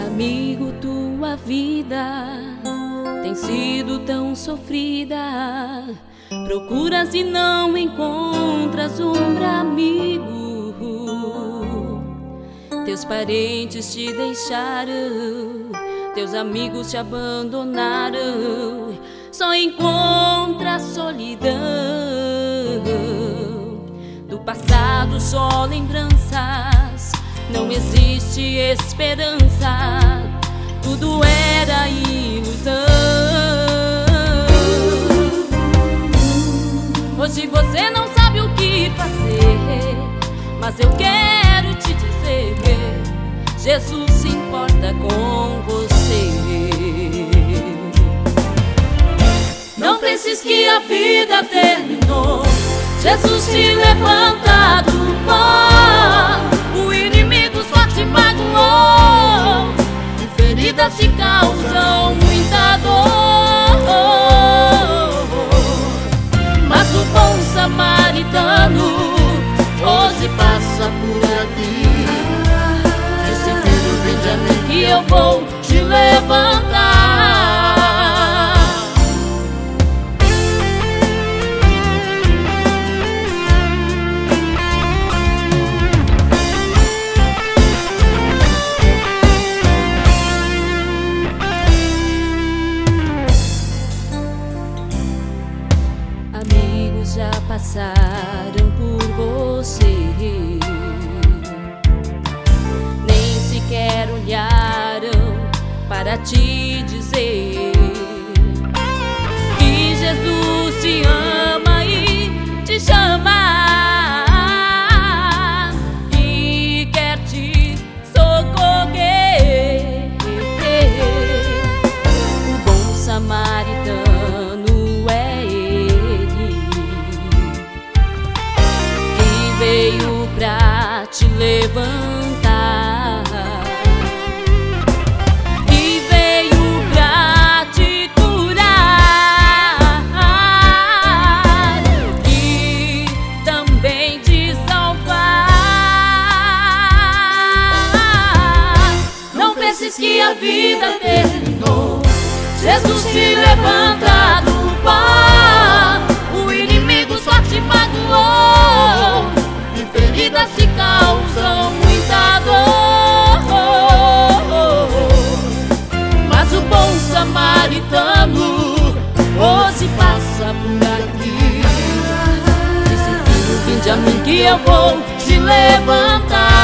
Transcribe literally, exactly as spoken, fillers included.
Amigo, tua vida tem sido tão sofrida. Procuras e não encontras um amigo. Teus parentes te deixaram, teus amigos te abandonaram. Só encontra solidão. Do passado só lembranças, não existe esperança. Tudo era ilusão. Hoje você não sabe o que fazer, mas eu quero te dizer: Jesus se importa com você. Não penses que a vida terminou. Jesus te levanta do pó. O inimigo só te magoou e feridas te causam muita dor. Mas o bom samaritano hoje passa por aqui. Esse filho, vinde a mim que eu vou te levantar. Amigos já passaram por você, nem sequer olharam para te dizer que Jesus te ama e te chama e quer te socorrer. O bom samaritano veio pra te levantar e veio pra te curar e também te salvar. Não penses que a vida terminou. Jesus te levanta do pó. O inimigo só te magoou, feridas te causam muita dor. Mas o bom samaritano hoje passa por aqui. Disse: filho, vinde a mim que eu vou te levantar.